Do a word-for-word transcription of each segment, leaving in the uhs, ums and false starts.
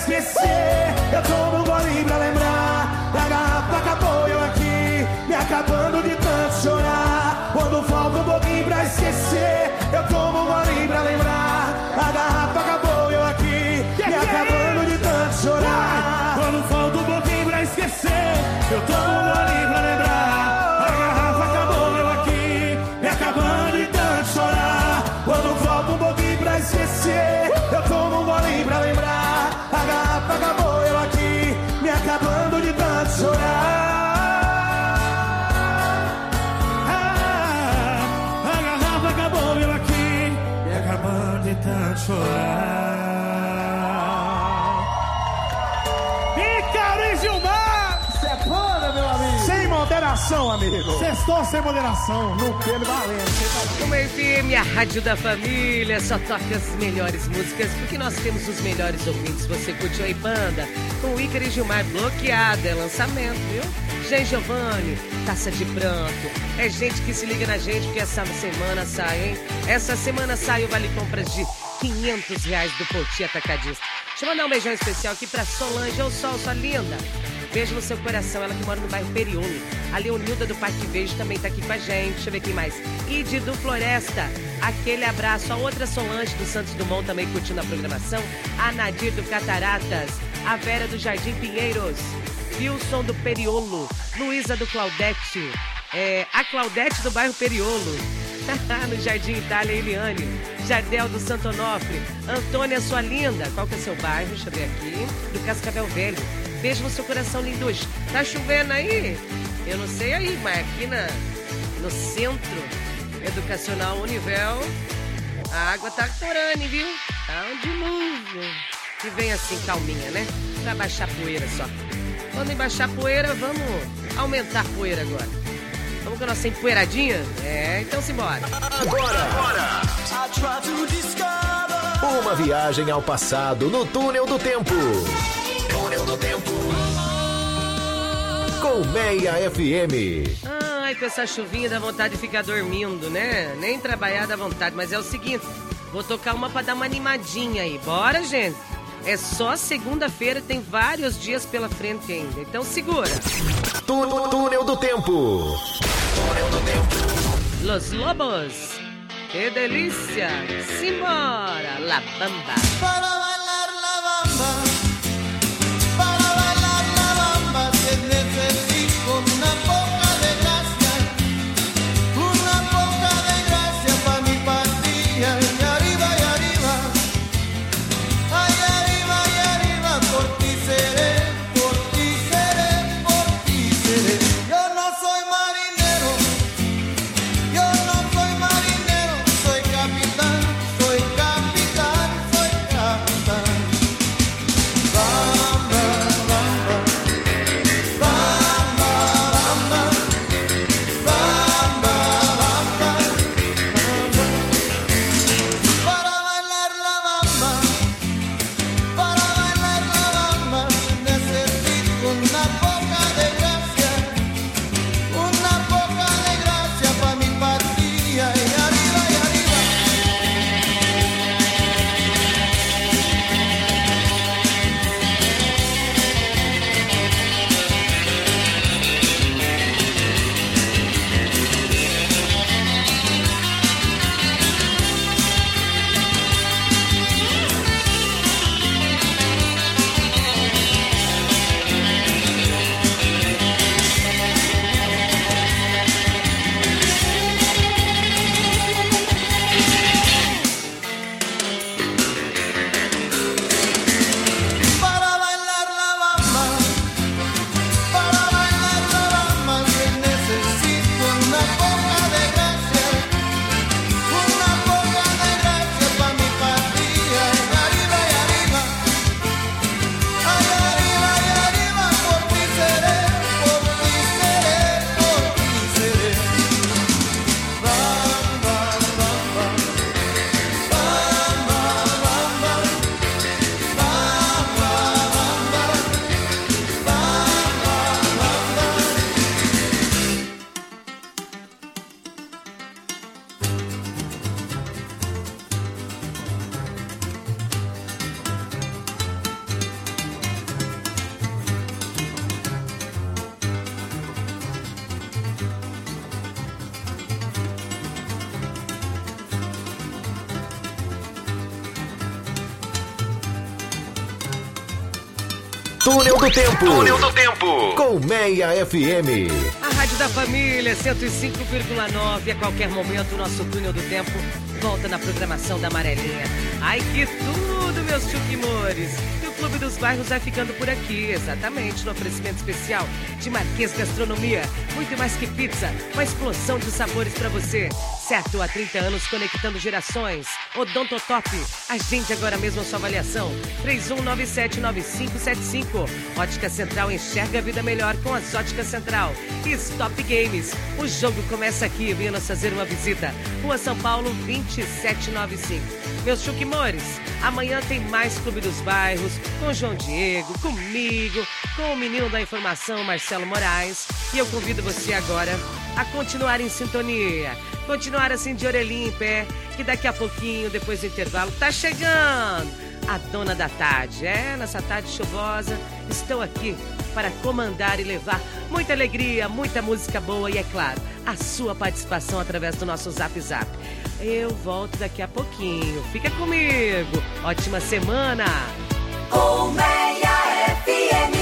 esquecer. Eu tomo um gole pra lembrar. A garrafa acabou, eu aqui me acabando de tanto chorar. Quando falta um pouquinho pra esquecer, eu tomo um gole pra lembrar. A garrafa acabou, eu aqui me acabando de tanto chorar. Quando falta um pouquinho pra esquecer, eu tomo um gole pra lembrar. A garrafa acabou, eu aqui me acabando de tanto chorar. Quando falta um pouquinho pra esquecer, eu tomo um gole pra lembrar. A garrafa acabou, eu aqui me acabando de tanto chorar. De tanto chorar. Ícaro e Gilmar! Separa, meu amigo! Sem moderação, amigo! Sextou sem moderação. No pelo valendo. O F M, a rádio da família, só toca as melhores músicas, porque nós temos os melhores ouvintes. Você curtiu aí, banda? Com o Ícaro e Gilmar bloqueado, é lançamento, viu? Jean Giovanni, Taça de Pranto. É gente que se liga na gente, porque essa semana sai, hein? Essa semana sai o Vale Compras de quinhentos reais do Poti Atacadista. Deixa eu mandar um beijão especial aqui pra Solange. Ô Sol, sua linda. Beijo no seu coração, ela que mora no bairro Periolo. A Leonilda do Parque Verde também tá aqui com a gente. Deixa eu ver quem mais. Ide do Floresta, aquele abraço. A outra Solange do Santos Dumont também curtindo a programação. A Nadir do Cataratas. A Vera do Jardim Pinheiros. Wilson do Periolo. Luísa do Claudete. É, a Claudete do bairro Periolo. No Jardim Itália, Eliane. Jardel do Santo Onofre. Antônia, sua linda. Qual que é seu bairro? Deixa eu ver aqui. Do Cascavel Velho. Beijo no seu coração, lindos. Tá chovendo aí? Eu não sei aí, mas aqui na, no Centro Educacional Univel, a água tá corando, viu? Tá um dilúvio. Que vem assim, calminha, né? Pra baixar poeira só. Quando baixar poeira, vamos aumentar a poeira agora. Vamos com a nossa empoeiradinha? É, então simbora. Agora, agora. Uma viagem ao passado no Túnel do Tempo. Túnel do Tempo. Com Meia F M. Ai, com essa chuvinha dá vontade de ficar dormindo, né? Nem trabalhar dá vontade, mas é o seguinte, vou tocar uma pra dar uma animadinha aí. Bora, gente? É só segunda-feira, tem vários dias pela frente ainda, então segura. Túnel, túnel do Tempo. Túnel do Tempo. Los Lobos. Que delícia. Simbora, La Bamba. Para bailar la bamba. Para bailar la bamba. Que necesito una poca de gracia. Una poca de gracia para mi patria. Y arriba y arriba. Ay, arriba y arriba. Por ti seré, por ti seré, por ti seré. Yo no soy marinero. Yo no soy marinero. Soy capitán, soy capitán, soy capitán. Túnel do Tempo. Túnel do Tempo. Com Meia F M. A Rádio da Família, cento e cinco vírgula nove. A qualquer momento, o nosso Túnel do Tempo volta na programação da Amarelinha. Ai, que tudo, meus chuquimores. E o Clube dos Bairros vai ficando por aqui, exatamente, no oferecimento especial de Marquês Gastronomia. Muito mais que pizza, uma explosão de sabores pra você. Certo, há trinta anos conectando gerações. Odontotop, agende agora mesmo a sua avaliação. três um nove sete nove cinco sete cinco. Ótica Central, enxerga a vida melhor com as Óticas Central. E Stop Games, o jogo começa aqui, venha nos fazer uma visita. Rua São Paulo, vinte e sete noventa e cinco. Meus chuquimores, amanhã tem mais Clube dos Bairros, com João Diego, comigo, com o menino da informação, Marcelo Moraes. E eu convido você agora a continuar em sintonia, continuar assim de orelhinha em pé, que daqui a pouquinho, depois do intervalo, tá chegando a dona da tarde. É, nessa tarde chuvosa, estou aqui para comandar e levar muita alegria, muita música boa e, é claro, a sua participação através do nosso Zap Zap. Eu volto daqui a pouquinho. Fica comigo. Ótima semana. Colmeia F M.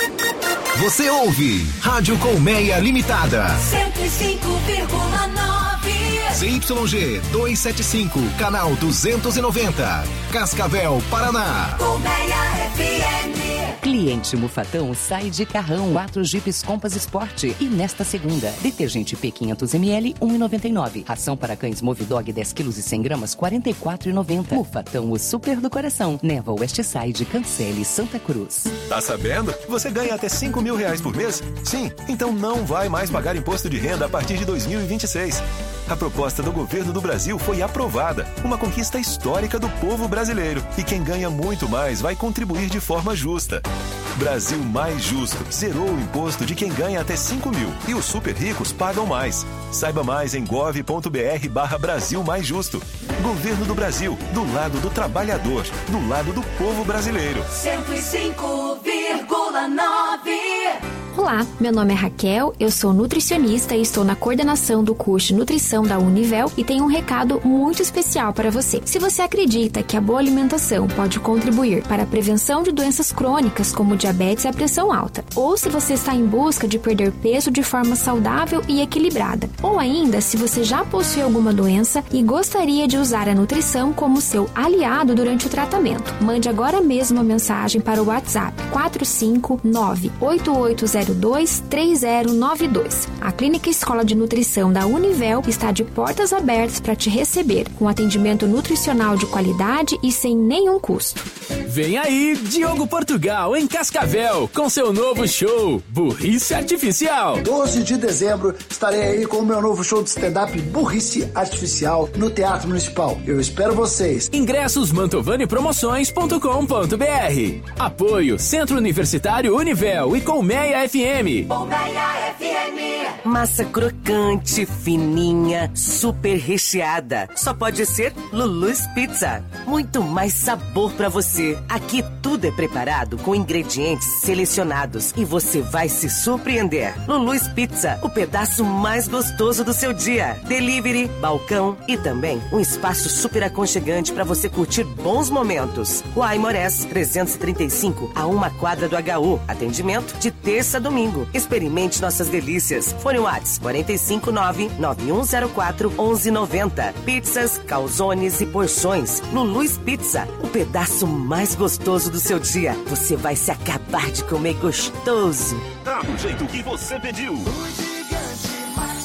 Você ouve Rádio Colmeia Limitada. cento e cinco vírgula nove. C Y G duzentos e setenta e cinco, canal duzentos e noventa. Cascavel, Paraná. Colmeia F M. Cliente Mufatão sai de carrão, quatro Jeeps Compass Sport. E nesta segunda, detergente P quinhentos mililitros, um real e noventa e nove. Ração para cães Movidog dez quilos e cem gramas, quarenta e quatro reais e noventa centavos. Mufatão, o super do coração. Neva Westside, Cancele, Santa Cruz. Tá sabendo? Você ganha até cinco mil reais por mês? Sim, então não vai mais pagar imposto de renda a partir de dois mil e vinte e seis. A proposta do governo do Brasil foi aprovada. Uma conquista histórica do povo brasileiro. E quem ganha muito mais vai contribuir de forma justa. Brasil Mais Justo. Zerou o imposto de quem ganha até cinco mil. E os super ricos pagam mais. Saiba mais em gov.br barra Brasil Mais Justo. Governo do Brasil. Do lado do trabalhador. Do lado do povo brasileiro. cento e cinco vírgula nove. Olá, meu nome é Raquel, eu sou nutricionista e estou na coordenação do curso de nutrição da Univel e tenho um recado muito especial para você. Se você acredita que a boa alimentação pode contribuir para a prevenção de doenças crônicas como diabetes e a pressão alta, ou se você está em busca de perder peso de forma saudável e equilibrada, ou ainda se você já possui alguma doença e gostaria de usar a nutrição como seu aliado durante o tratamento, mande agora mesmo uma mensagem para o WhatsApp quatro cinco nove oito oito zero dois três zero nove dois. A Clínica Escola de Nutrição da Univel está de portas abertas para te receber, com atendimento nutricional de qualidade e sem nenhum custo. Vem aí, Diogo Portugal, em Cascavel, com seu novo show, Burrice Artificial. doze de dezembro, estarei aí com o meu novo show de stand-up Burrice Artificial no Teatro Municipal. Eu espero vocês. Ingressos mantovani promoções ponto com ponto b r. Apoio Centro Universitário Univel e Colmeia F M. Colmeia F M. Massa crocante, fininha, super recheada. Só pode ser Lulu's Pizza. Muito mais sabor pra você. Aqui tudo é preparado com ingredientes selecionados e você vai se surpreender. Lulu's Pizza, o pedaço mais gostoso do seu dia. Delivery, balcão e também um espaço super aconchegante para você curtir bons momentos. O Aimorés trezentos e trinta e cinco, a uma quadra do H U. Atendimento de terça a domingo. Experimente nossas delícias. Fone Whats quatro cinco nove nove um zero quatro um um nove zero. Pizzas, calzones e porções. Lulu's Pizza, o pedaço mais gostoso do seu dia. Você vai se acabar de comer gostoso. Dá do jeito que você pediu. O gigante mais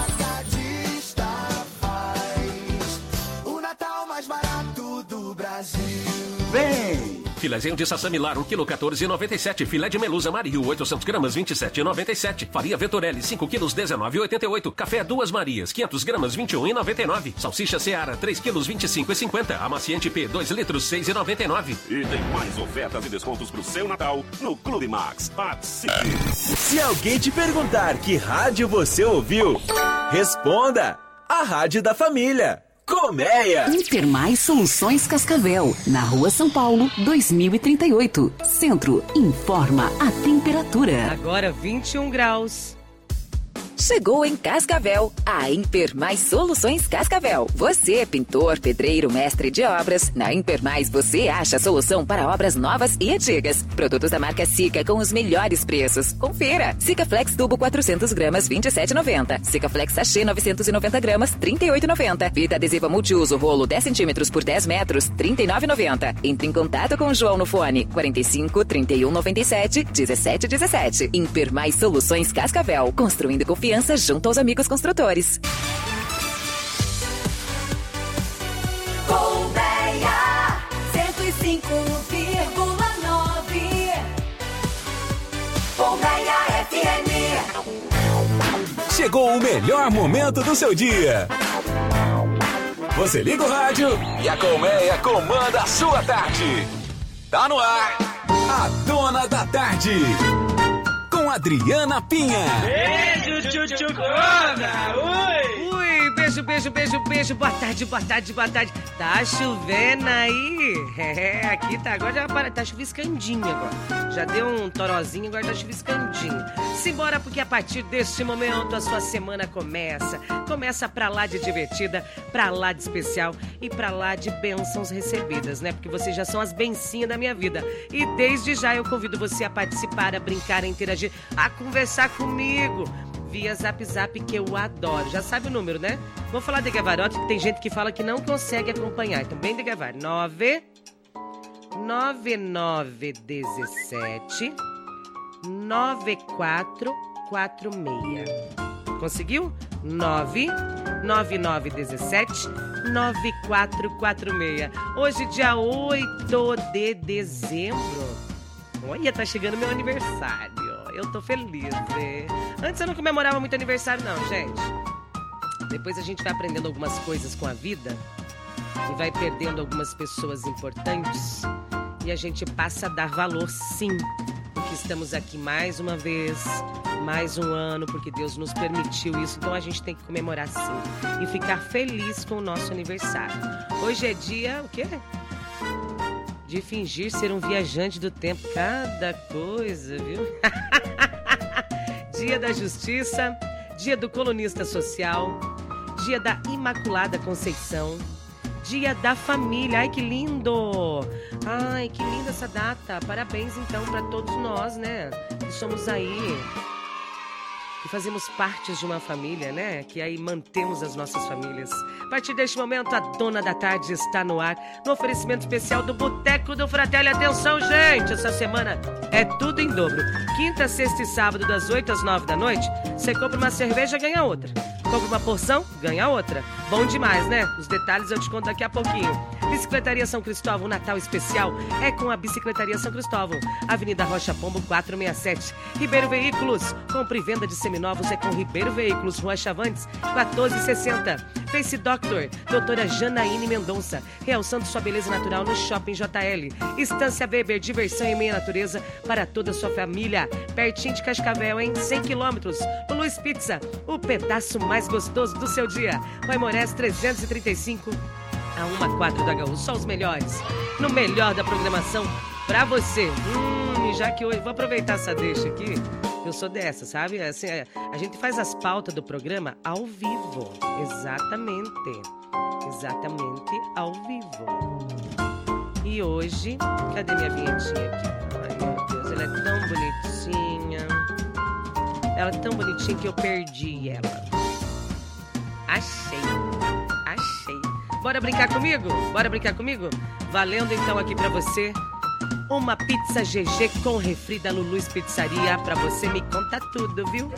atacadista faz o Natal mais barato do Brasil. Vem! Filézinho de sassamilar, um quilo quatorze e noventa e sete. Filé de melusa Mario, oitocentos gramas, vinte e sete e noventa e sete. Farinha Venturelli, cinco quilos, dezenove e oitenta e oito. Café Duas Marias, quinhentos gramas, vinte e um e noventa e nove. Salsicha Seara, três quilos, vinte e cinco e cinquenta. Amaciante P, dois litros, seis e noventa e nove. E tem mais ofertas e descontos pro seu Natal no Clube Max. Participe! Se alguém te perguntar que rádio você ouviu, responda: a Rádio da Família. Colmeia. Intermais Soluções Cascavel, na Rua São Paulo, dois mil e trinta e oito. Centro, informa a temperatura. Agora vinte e um graus. Chegou em Cascavel, a Impermais Soluções Cascavel. Você é pintor, pedreiro, mestre de obras. Na Impermais você acha a solução para obras novas e antigas. Produtos da marca Sica com os melhores preços. Confira. Sikaflex Tubo quatrocentos gramas, vinte e sete reais e noventa centavos. Sikaflex Sachê novecentos e noventa gramas, trinta e oito reais e noventa centavos. Fita adesiva multiuso rolo dez centímetros por dez metros, trinta e nove reais e noventa centavos. Entre em contato com o João no fone quarenta e cinco, trinta e um, noventa e sete, dezessete, dezessete. Impermais Soluções Cascavel. Construindo confiança junto aos amigos construtores. Colmeia cento e cinco vírgula nove. Colmeia F M. Chegou o melhor momento do seu dia. Você liga o rádio e a Colmeia comanda a sua tarde. Tá no ar, a Dona da Tarde. Com Adriana Pinha. Beijo, tchutchucona! Ui! Ui, beijo, beijo, beijo, beijo. Boa tarde, boa tarde, boa tarde. Tá chovendo aí? É, aqui tá, agora já para, tá chuviscandinho agora. Já deu um torozinho, agora tá chuviscandinho. Simbora, porque a partir deste momento a sua semana começa. Começa pra lá de divertida, pra lá de especial e pra lá de bênçãos recebidas, né? Porque vocês já são as bencinhas da minha vida. E desde já eu convido você a participar, a brincar, a interagir, a conversar comigo via Zap Zap, que eu adoro. Já sabe o número, né? Vou falar de Gavarote, que tem gente que fala que não consegue acompanhar. Então, bem de Gavar. nove nove nove um sete nove quatro quatro seis. Conseguiu? nove nove nove um sete nove quatro quatro seis. Hoje, dia oito de dezembro. Olha, tá chegando meu aniversário. Eu tô feliz, né? Antes eu não comemorava muito aniversário, não, gente. Depois a gente vai aprendendo algumas coisas com a vida e vai perdendo algumas pessoas importantes. E a gente passa a dar valor, sim, porque estamos aqui mais uma vez, mais um ano, porque Deus nos permitiu isso. Então a gente tem que comemorar, sim, e ficar feliz com o nosso aniversário. Hoje é dia, o quê? De fingir ser um viajante do tempo. Cada coisa, viu? Dia da Justiça, dia do colunista social, dia da Imaculada Conceição, dia da família. Ai, que lindo! Ai, que linda essa data. Parabéns, então, para todos nós, né? Que somos aí, que fazemos parte de uma família, né? Que aí mantemos as nossas famílias. A partir deste momento, a Dona da Tarde está no ar, no oferecimento especial do Boteco do Fratelli. Atenção, gente! Essa semana é tudo em dobro. Quinta, sexta e sábado, das oito às nove da noite, você compra uma cerveja, ganha outra. Compra uma porção, ganha outra. Bom demais, né? Os detalhes eu te conto daqui a pouquinho. Bicicletaria São Cristóvão, Natal especial é com a Bicicletaria São Cristóvão. Avenida Rocha Pombo, quatrocentos e sessenta e sete. Ribeiro Veículos, compra e venda de seminovos é com Ribeiro Veículos, Rua Chavantes, quatorze sessenta. Face Doctor, doutora Janaíne Mendonça, realçando sua beleza natural no Shopping J L. Estância Weber, diversão em meia natureza para toda a sua família. Pertinho de Cascavel, em cem quilômetros. Luiz Pizza, o pedaço mais gostoso do seu dia. Rui Moraes trezentos e trinta e cinco, a uma quadra do H U. Só os melhores, no melhor da programação pra você. Hum, já que hoje, vou aproveitar essa deixa aqui. Eu sou dessa, sabe? Assim, a gente faz as pautas do programa ao vivo. Exatamente. Exatamente ao vivo. E hoje, cadê minha vinhetinha aqui? Ai, meu Deus, ela é tão bonitinha. Ela é tão bonitinha que eu perdi ela. Achei. Achei. Bora brincar comigo? Bora brincar comigo? Valendo então aqui pra você uma pizza G G com refri da Lulu's Pizzaria. Pra você, me conta tudo, viu?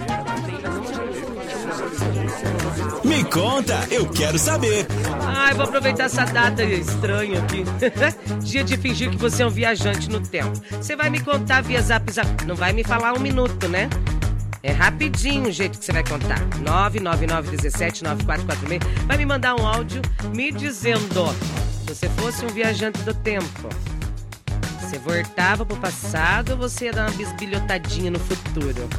Me conta, eu quero saber. Ai, vou aproveitar essa data estranha aqui. Dia de fingir que você é um viajante no tempo. Você vai me contar via Zap Zap. Não vai me falar um minuto, né? É rapidinho o jeito que você vai contar. nove nove nove um sete nove quatro quatro seis. Vai me mandar um áudio me dizendo, se você fosse um viajante do tempo, você voltava pro passado ou você ia dar uma bisbilhotadinha no futuro?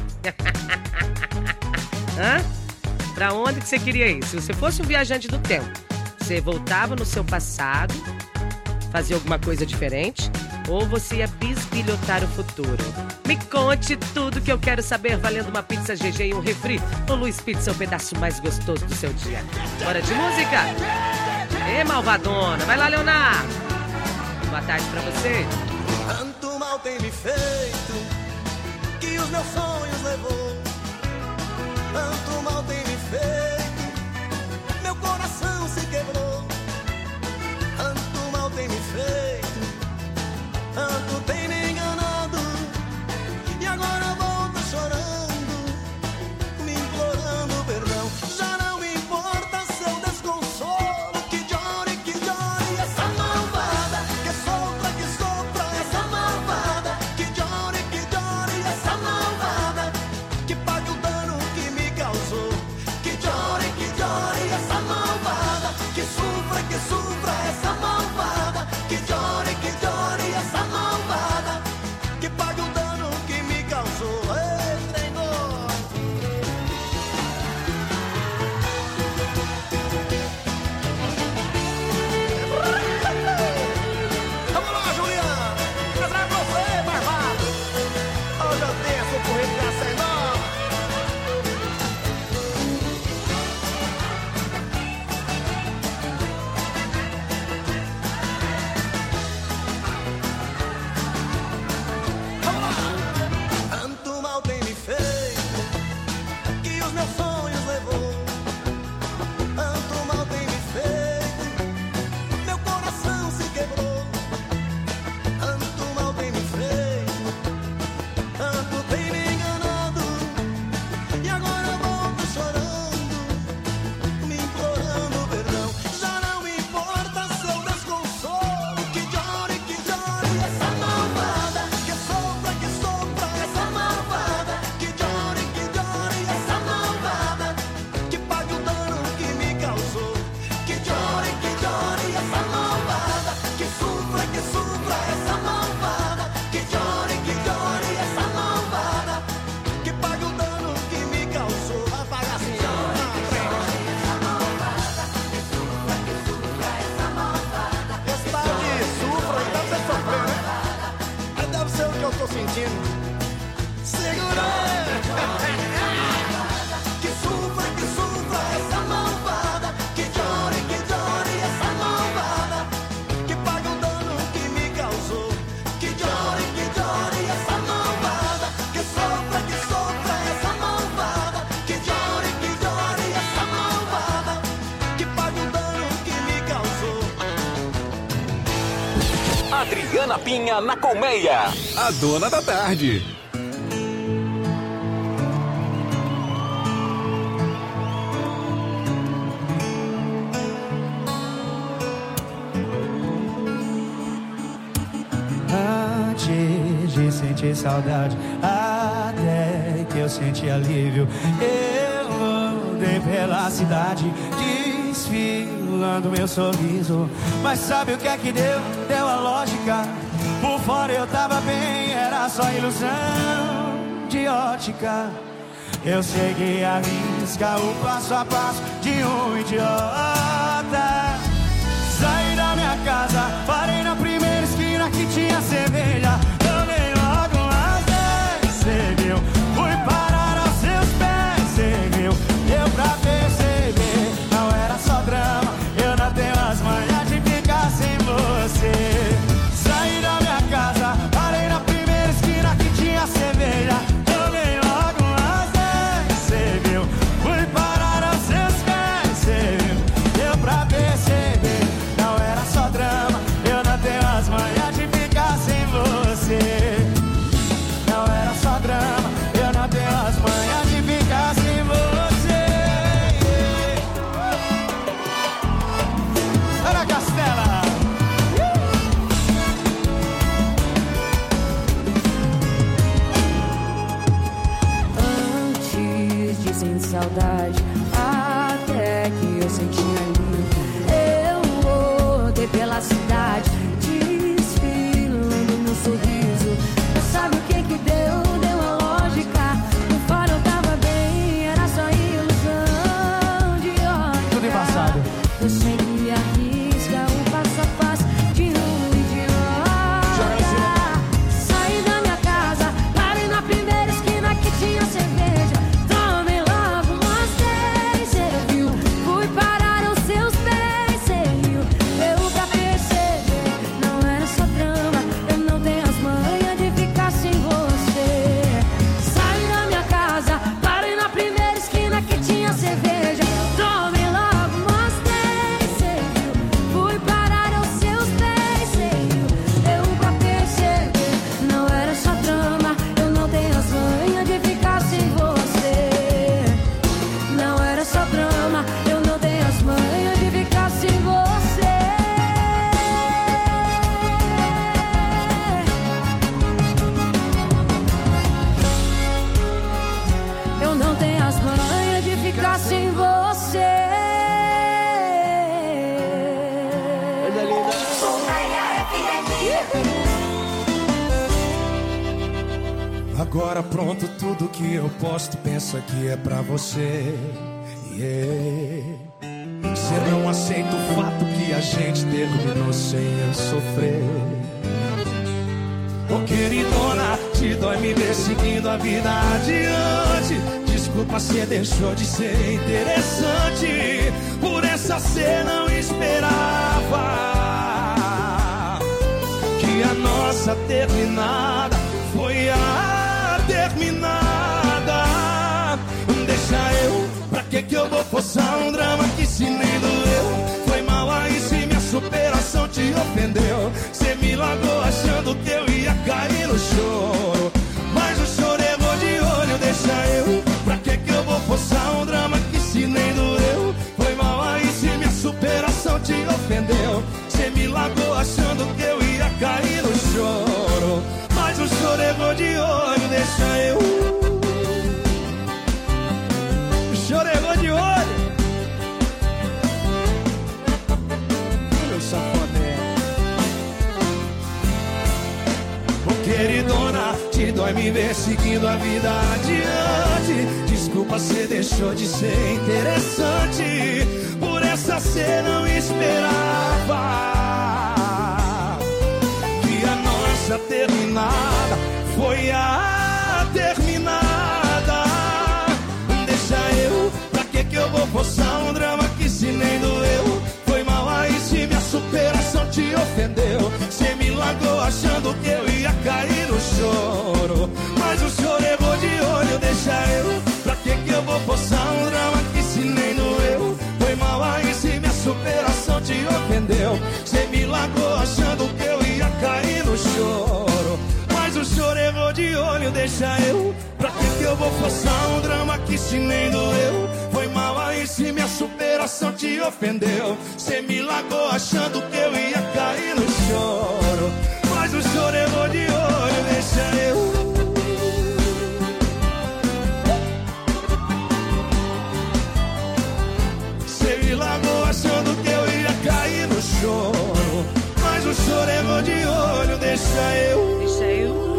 Hã? Pra onde que você queria ir? Se você fosse um viajante do tempo, você voltava no seu passado, fazia alguma coisa diferente, ou você ia bisbilhotar o futuro? Me conte tudo que eu quero saber, valendo uma pizza G G e um refri. O Luiz Pizza é o pedaço mais gostoso do seu dia. Bora de música? Ê, malvadona, vai lá, Leonardo. Boa tarde pra você. Tanto mal tem me feito, que os meus sonhos levou. Tanto mal tem me feito, meu coração se quebrou. Tanto mal tem me feito, tanto tem me enganado. E agora volta chorando, me implorando perdão. Já não me importa seu desconsolo, que chore, que chore essa malvada, que sopra, que sopra essa malvada, que chore, que chore essa malvada, que pague o dano que me causou. Que chore, que chore essa malvada, que sofra, que sofra essa malvada, que chore, que chore essa malvada, que pague o dano que me causou. Ei, treinou. Vamos lá, Juliana, casar com você, barbado. Hoje eu tenho essa corrida graça enorme. Tanto mal tem me feito, que os meus sonhos levou. Tanto mal tem me feito, meu coração se quebrou. Tanto mal tem me feito, tanto tem me enganado. E agora volto chorando, me implorando perdão. Já não me importa seu desconsolo, que chore, que chore essa malvada, que sopra, que sopra essa malvada, que chore, que chore essa malvada, que pague o dano que me causou. Que chore, que chore essa malvada, que sofra, que sofra essa malvada, que chore, que chore essa malvada, que pague o dano que me causou. Vai pagar assim, ó. Esse tal de sufra, então você sofreu, né? Aí deve ser o que eu tô sentindo. Segura aí! Que sufra, que sufra essa malvada, que chore, que chore essa malvada, que pague o dano que me causou. Que chore, que chore essa malvada, que sofra, que sofra essa malvada, que chore, que chore essa malvada, que pague o dano que me causou. Adriana Pinha na Colmeia. A dona da tarde. Antes de sentir saudade, até que eu senti alívio, eu andei pela cidade, desfilando meu sorriso. Mas sabe o que é que deu? Deu a lógica. Por fora eu tava bem, era só ilusão de ótica. Eu segui a risca, o passo a passo de um idiota. Saí da minha casa, parei na primeira esquina que tinha cerveja. Tomei logo umas dez, cê viu? Fui parar aos seus pés, cê viu? Deu pra perceber, não era só drama. Eu não tenho as manhas de ficar sem você. Saí da minha casa, parei na primeira esquina que tinha cerveja. Tomei logo umas dez, cê viu? Fui parar aos seus pés, cê viu? Deu pra perceber, não era só drama. Eu não Agora pronto, tudo que eu posto, penso que é pra você. Yeah. Você não aceita o fato que a gente terminou sem eu sofrer. Ô queridona, te dói me ver seguindo a vida adiante. Desculpa, cê deixou de ser interessante. Por essa cê não esperava que a nossa terminada foi a terminada. Deixa eu, pra que que eu vou forçar um drama que se nem doeu? Foi mal aí se minha superação te ofendeu. Cê me largou achando que eu ia cair no choro, mas o choro errou de olho. Deixa eu, pra que que eu vou forçar um drama que se nem doeu? Foi mal aí se minha superação te ofendeu. Cê me largou achando que eu ia cair no choro, mas o choro errou de olho. Deixa eu, o choro errou de olho. Meu safadé. Ô queridona, te dói me ver seguindo a vida adiante. Desculpa, cê deixou de ser interessante. Por essa cê não esperava que a nossa terminada foi a terminada. Deixa eu, pra que que eu vou forçar um drama que se nem doeu? Foi mal aí se minha superação te ofendeu. Cê me largou achando que eu ia cair no choro, mas o choro errou de olho. Deixa eu, pra que que eu vou forçar um drama que se nem doeu? Foi mal aí se minha superação te ofendeu. Cê me largou achando que eu ia cair no choro, mas o choro errou de olho. Deixa eu, pra que que eu vou forçar um drama que se nem doeu? Foi mal aí se minha superação te ofendeu. Cê me largou achando que eu ia cair no choro, mas o choro errou de olho. Deixa eu, cê me largou achando que eu ia cair no choro, mas o choro errou de olho. Deixa eu, deixa eu.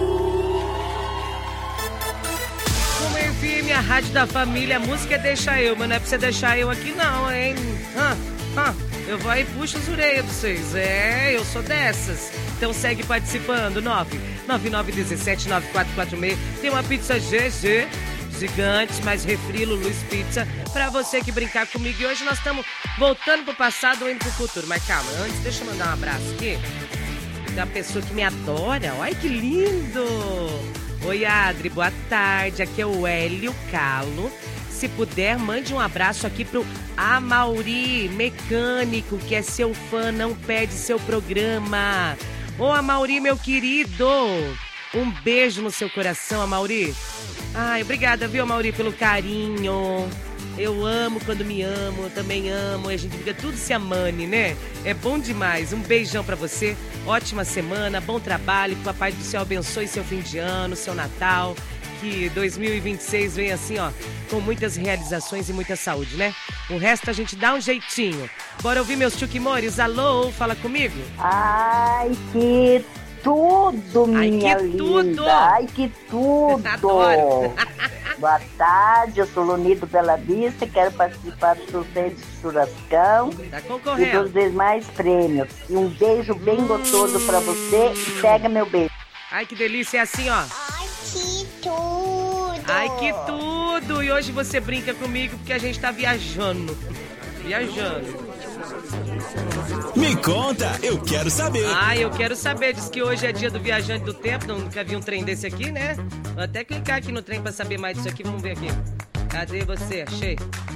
Firme, a rádio da família, a música é Deixa Eu, mas não é pra você deixar eu aqui não, hein? Ah, ah, eu vou aí e puxo as orelhas pra vocês. É, eu sou dessas. Então segue participando, nove nove nove um sete nove quatro quatro seis. Tem uma pizza G G, gigante, mais refri, Lulu's Pizza, pra você que brincar comigo. E hoje nós estamos voltando pro passado ou indo pro futuro. Mas calma, antes deixa eu mandar um abraço aqui da pessoa que me adora. Olha que lindo! Oi, Adri, boa tarde. Aqui é o Hélio Calo. Se puder, mande um abraço aqui pro Amauri, mecânico, que é seu fã, não perde seu programa. Ô, Amauri, meu querido, um beijo no seu coração, Amauri. Ai, obrigada, viu, Amauri, pelo carinho. Eu amo quando me amo, eu também amo. E a gente fica tudo se amando, né? É bom demais. Um beijão pra você. Ótima semana, bom trabalho. Que o Papai do Céu abençoe seu fim de ano, seu Natal. Que dois mil e vinte e seis venha assim, ó, com muitas realizações e muita saúde, né? O resto a gente dá um jeitinho. Bora ouvir meus chuquimores? Alô, fala comigo. Ai, que tudo, minha Ai, que linda. tudo. Ai, que tudo. Adoro. Boa tarde, eu sou Lunido Bela Vista, quero participar do sorteio de churrascão tá e dos demais prêmios. E um beijo bem gostoso pra você e pega meu beijo. Ai, que delícia, é assim, ó. Ai, que tudo. Ai, que tudo. E hoje você brinca comigo porque a gente tá viajando. Viajando. Me conta, eu quero saber. Ah, eu quero saber. Diz que hoje é dia do viajante do tempo. Nunca vi um trem desse aqui, né? Vou até clicar aqui no trem pra saber mais disso aqui. Vamos ver aqui. Cadê você? Achei.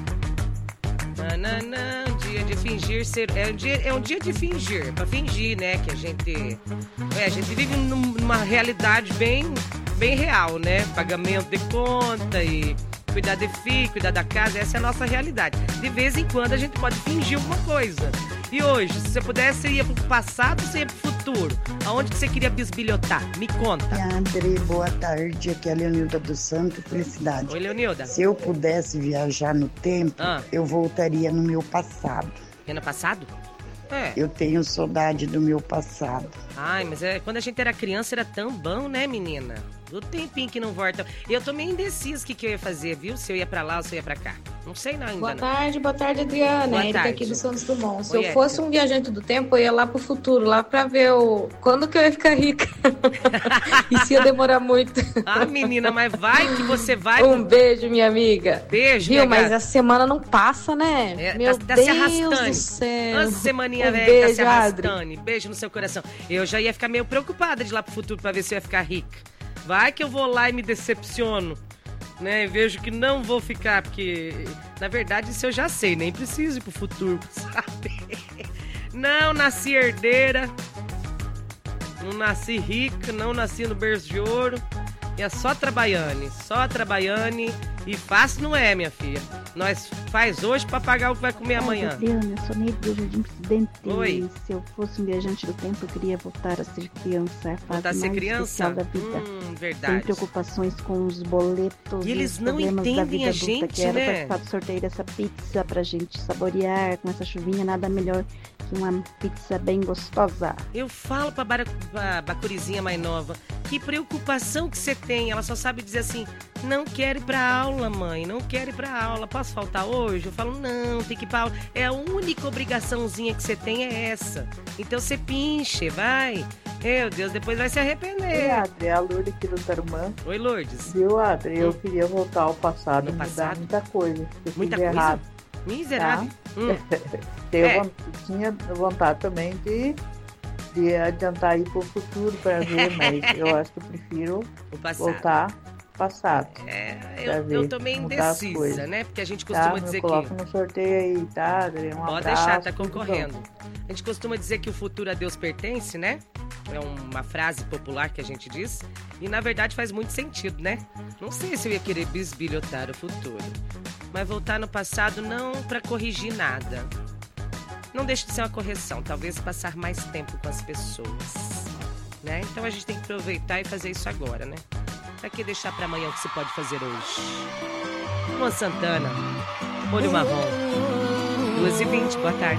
Nananã, um dia de fingir ser... É um dia, é um dia de fingir. Pra fingir, né? Que a gente... É, a gente vive numa realidade bem, bem real, né? Pagamento de conta e... Cuidar de filho, cuidar da casa, essa é a nossa realidade. De vez em quando a gente pode fingir alguma coisa. E hoje, se você pudesse, você ia pro passado ou você ia pro futuro? Aonde que você queria bisbilhotar? Me conta. André, boa tarde. Aqui é a Leonilda do Santo, felicidade. Oi, Leonilda. Se eu pudesse viajar no tempo, ah. eu voltaria no meu passado. E no passado? É. Eu tenho saudade do meu passado. Ai, mas é, quando a gente era criança era tão bom, né, menina? O tempinho que não volta. Eu tô meio indeciso o que, que eu ia fazer, viu? Se eu ia pra lá ou se eu ia pra cá. Não sei não ainda. Boa não. tarde, boa tarde, Adriana. Boa Érica tarde. aqui do Santos Dumont. Se Oi, eu fosse Érica. um viajante do tempo, eu ia lá pro futuro, lá pra ver o... quando que eu ia ficar rica. E se ia demorar muito. Ah, menina, mas vai que você vai. Um beijo, minha amiga. Beijo, Viu, minha mas gata. a semana não passa, né? É, Meu tá, tá se Deus arrastando. do céu. Uma semaninha Um velha tá beijo, se arrastando. Beijo no seu coração. Eu já ia ficar meio preocupada de ir lá pro futuro pra ver se eu ia ficar rica. Vai que eu vou lá e me decepciono, né? E vejo que não vou ficar, porque, na verdade, isso eu já sei, nem preciso ir pro futuro, sabe? Não nasci herdeira, não nasci rica, não nasci no berço de ouro. E é só trabalhando, só trabalhando. E fácil não é, minha filha. Nós faz hoje pra pagar o que vai comer amanhã. Adriana, eu sou Neide do Jardim Presidente. Oi. Se eu fosse um viajante do tempo, eu queria voltar a ser criança. É a fase Voltar a ser mais criança? especial da vida. Hum, verdade. Sem preocupações com os boletos E e eles os não problemas da entendem vida a adulta. gente, Quero né? participar do sorteio dessa pizza pra gente saborear com essa chuvinha. Nada melhor que uma pizza bem gostosa. Eu falo pra, bara, pra Bacurizinha mais nova, que preocupação que você tem. Ela só sabe dizer assim, não quero ir pra aula, mãe, não quero ir pra aula. Posso faltar hoje? Eu falo, não, tem que ir pra aula. É a única obrigaçãozinha que você tem é essa. Então você pinche, vai. Meu Deus, depois vai se arrepender. Oi, Adri, é a Lourdes aqui do Tarumã. Oi, Lourdes. Viu, Adri? Eu Hum. queria voltar ao passado No e mudar passado? muita coisa. Eu Muita fiz coisa? errado. Miserável. Tá? Hum. Tenho É. von- tinha vontade também de, de adiantar ir pro futuro para ver, mas eu acho que eu prefiro O passado. voltar ao passado. É, pra eu, ver, eu tô meio mudar as indecisa, coisas. né? Porque a gente costuma Tá? dizer Me coloca que... no sorteio aí, tá, Adri? Um Pode abraço, deixar, tá tudo concorrendo. bom. A gente costuma dizer que o futuro a Deus pertence, né? É uma frase popular que a gente diz. E na verdade faz muito sentido, né? Não sei se eu ia querer bisbilhotar o futuro. Mas voltar no passado não pra corrigir nada. Não deixa de ser uma correção. Talvez passar mais tempo com as pessoas, né? Então a gente tem que aproveitar e fazer isso agora, né? Pra que deixar pra amanhã o que se pode fazer hoje? Luan Santana, Olho Marrom. duas e vinte, boa tarde.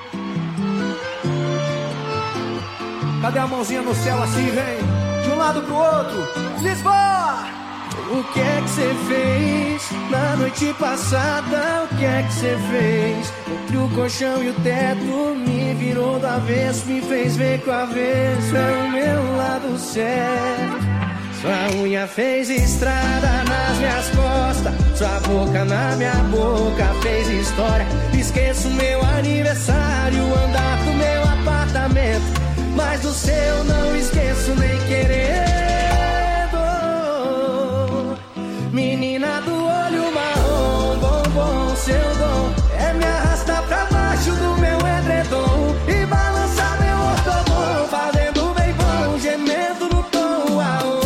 Cadê a mãozinha no céu assim, vem? De um lado pro outro. Lisboa! O que é que você fez na noite passada? O que é que você fez? Entre o colchão e o teto me virou do avesso, me fez ver com a avesso é o meu lado certo. Sua unha fez estrada nas minhas costas, sua boca na minha boca fez história. Esqueço meu aniversário, andar do meu apartamento, mas do seu não esqueço nem querendo. Menina do olho marrom, bombom, seu dom é me arrastar pra baixo do meu edredom e balançar meu ortobom, fazendo bem bom, gemendo no tom. Aô.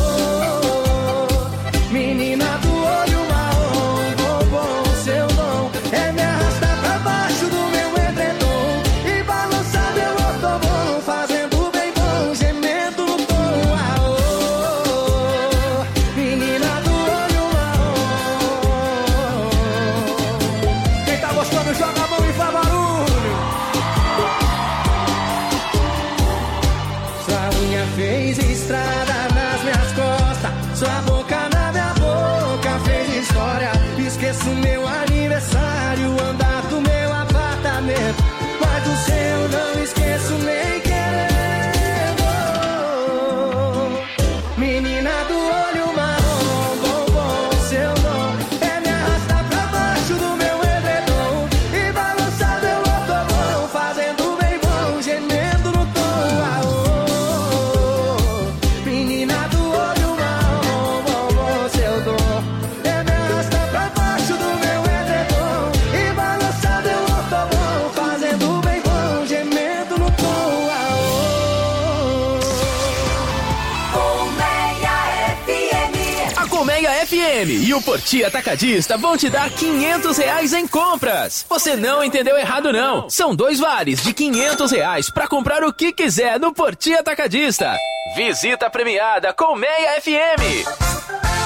Menina do olho marrom, bombom, seu dom é me arrastar pra baixo do meu edredom e balançar meu ortobom, fazendo bem bom, gemendo no tom. Aô. Menina do olho marrom. Quem tá gostando, joga a mão e faz barulho. Sua unha fez estrada nas minhas costas, sua boca na minha boca fez história. Esqueço meu aniversário, andar do meu apartamento, mas do seu não esqueço nem querendo. Menina do olho marrom, bombom, seu dom é me arrastar pra baixo do meu edredom e balançar meu ortobom, fazendo bem bom, gemendo no tom. Aô. Menina do olho marrom, bombom, seu dom é me arrastar pra baixo do meu edredom e balançar meu ortobom, fazendo bem bom, gemendo no tom. Aô. Colmeia F M. A Colmeia F M e o Porti Atacadista vão te dar quinhentos reais em compras. Você não entendeu errado, não. São dois vales de quinhentos reais para comprar o que quiser no Porti Atacadista. Visita premiada Colmeia F M.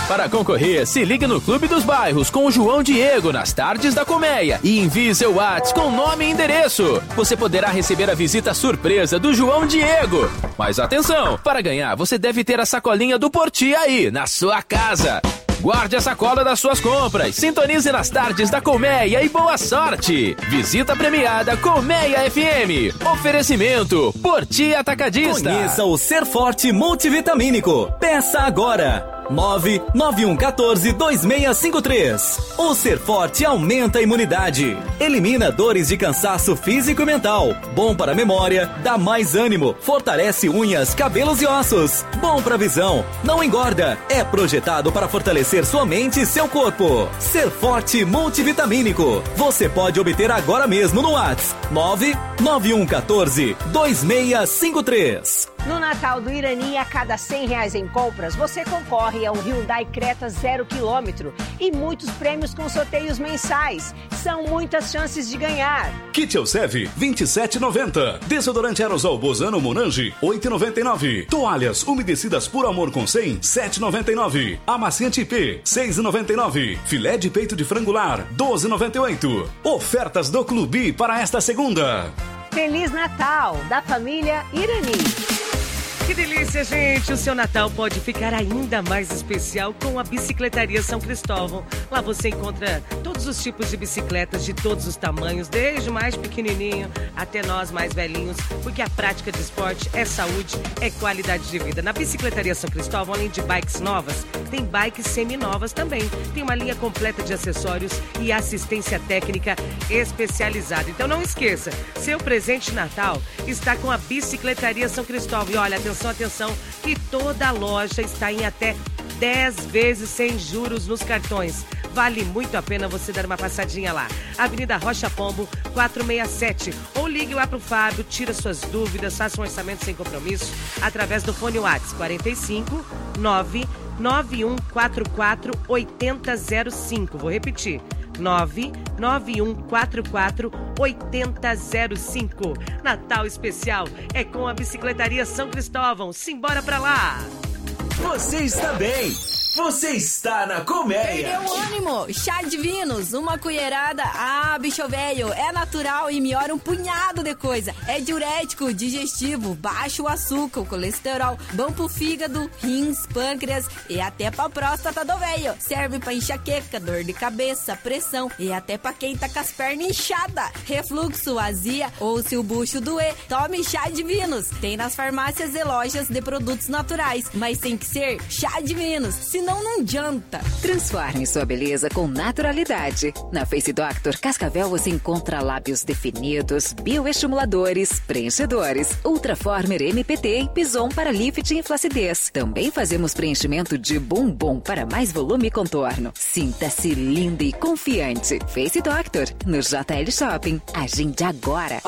Para concorrer, se ligue no Clube dos Bairros com o João Diego nas tardes da colmeia e envie seu WhatsApp com nome e endereço. Você poderá receber a visita surpresa do João Diego. Mas atenção, para ganhar você deve ter a sacolinha do Porti aí, na sua casa. Guarde a sacola das suas compras, sintonize nas tardes da colmeia e boa sorte. Visita premiada Colmeia F M. Oferecimento Porti Atacadista. Conheça o Ser Forte Multivitamínico. Peça agora. nove nove um um quatro dois seis cinco três. O Ser Forte aumenta a imunidade, elimina dores de cansaço físico e mental, bom para a memória, dá mais ânimo, fortalece unhas, cabelos e ossos, bom para a visão, não engorda, é projetado para fortalecer sua mente e seu corpo. Ser Forte Multivitamínico. Você pode obter agora mesmo no WhatsApp nove nove um um quatro dois seis cinco três. No Natal do Irani, a cada cem reais em compras, você concorre a um Hyundai Creta zero quilômetro e muitos prêmios com sorteios mensais. São muitas chances de ganhar. Kit Elsev, vinte e sete reais e noventa centavos. Desodorante aerosol Bozano Monange, oito reais e noventa e nove centavos. Toalhas umedecidas por amor com cem, sete reais e noventa e nove centavos. Amaciante I P, seis reais e noventa e nove centavos. Filé de peito de frangular, doze reais e noventa e oito centavos. Ofertas do Clube para esta segunda. Feliz Natal, da família Irani. Que delícia, gente! O seu Natal pode ficar ainda mais especial com a Bicicletaria São Cristóvão. Lá você encontra todos os tipos de bicicletas de todos os tamanhos, desde o mais pequenininho até nós mais velhinhos, porque a prática de esporte é saúde, é qualidade de vida. Na Bicicletaria São Cristóvão, além de bikes novas, tem bikes semi-novas também. Tem uma linha completa de acessórios e assistência técnica especializada. Então não esqueça, seu presente de Natal está com a Bicicletaria São Cristóvão. E olha, atenção, atenção, que toda a loja está em até dez vezes sem juros nos cartões. Vale muito a pena você dar uma passadinha lá. Avenida Rocha Pombo, quatrocentos e sessenta e sete. Ou ligue lá pro Fábio, tira suas dúvidas, faça um orçamento sem compromisso através do fone WhatsApp quarenta e cinco, nove nove um quatro quatro, oito zero zero cinco. Vou repetir. nove nove um quatro quatro, oito zero zero cinco. Natal especial é com a Bicicletaria São Cristóvão. Simbora pra lá! Você está bem! Você está na colmeia! Perdeu o ânimo? Chá Divinos, uma colherada. Ah, bicho velho, é natural e melhora um punhado de coisa. É diurético, digestivo, baixo o açúcar, o colesterol, bom pro fígado, rins, pâncreas e até pra próstata do velho. Serve pra enxaqueca, dor de cabeça, pressão e até pra quem tá com as pernas inchadas, refluxo, azia ou se o bucho doer. Tome Chá Divinos. Tem nas farmácias e lojas de produtos naturais, mas tem que ser Chá Divinos. Se Senão não adianta. Transforme sua beleza com naturalidade. Na Face Doctor Cascavel você encontra lábios definidos, bioestimuladores, preenchedores, Ultraformer M P T e Pison para lifting e flacidez. Também fazemos preenchimento de bumbum para mais volume e contorno. Sinta-se linda e confiante. Face Doctor, no J L Shopping. Agende agora.